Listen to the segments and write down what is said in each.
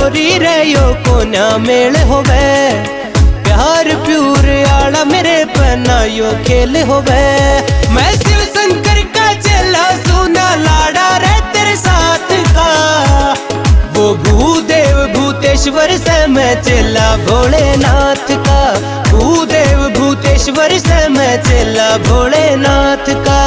गोरी रे यो कोन्या मेल होवे, प्यार प्यूर आला मेरे पना यो खेल होवे। मैं शिव शंकर का चेला सुना लाड़ा रे तेरे साथ का, वो भूदेव भूतेश्वर से मैं चेला भोलेनाथ का, भूदेव भूतेश्वर से मैं चेला भोलेनाथ का।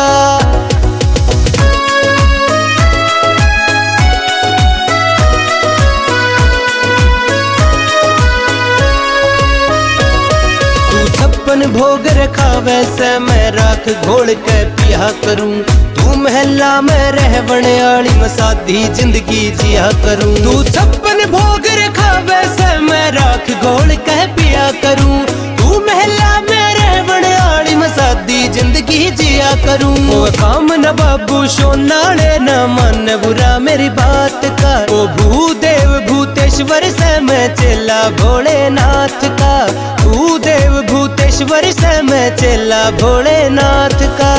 छप्पन भोग रखा वैसे मैं राख घोल के पिया करूं, तू महला में रहवण आली मसादी जिंदगी जिया करूं। तू छप्पन भोग रखा वैसे मैं राख घोल के पिया करूं, तू महला में रहवण आली मसादी जिंदगी जिया करूं। ओ काम न बाबू सोनाले न मन बुरा मेरी बात का, ओ भूदेव भूतेश्वर से मैं चेला भोलेनाथ का, भूदेव भूतेश्वर से मैं चेला भोलेनाथ का।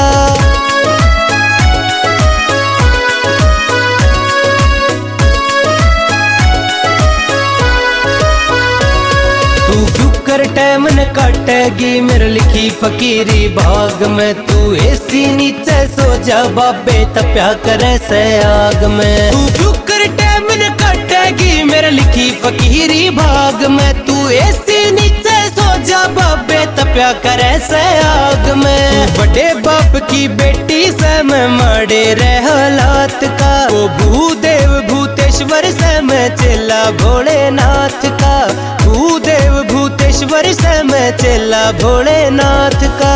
तू क्यों कर टाइम न काटेगी मेरे लिखी फकीरी भाग में, तू ऐसी नीचे सो जा बाबे तप्या करे से आग में। तू क्यों कर टाइम न काटेगी मेरे लिखी फकीरी भाग में, तू ऐसी नीचे सो जा बाबे तप्या करे से आग में। तू बड़े बाप की बेटी से मैं माड़े रह हालात का, ओ भूदेव भूतेश्वर से मैं चेला भोलेनाथ का, भूदेव भूतेश्वर से मैं चेला भोलेनाथ का।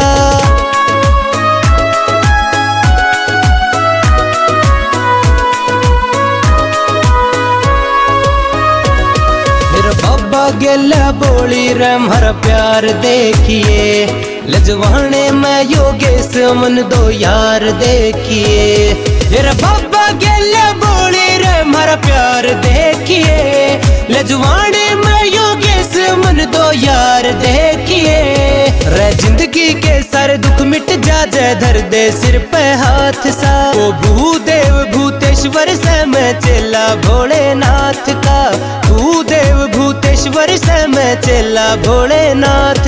बाबा गेला बोली रे मारा प्यार देखिए, लजवाने में योगेश मन दो यार देखिए। मेरा बाबा गेला बोली रे मारा प्यार देखिए, लजवाने में योगेश मन दो यार देखिए। रे जिंदगी के सारे दुख मिट जा जय धर दे सिर पे हाथ सा, ओ भूदेव भूतेश्वर से मैं चेला भोलेनाथ का, भूदेव भूतेश्वर से मैं चेला भोलेनाथ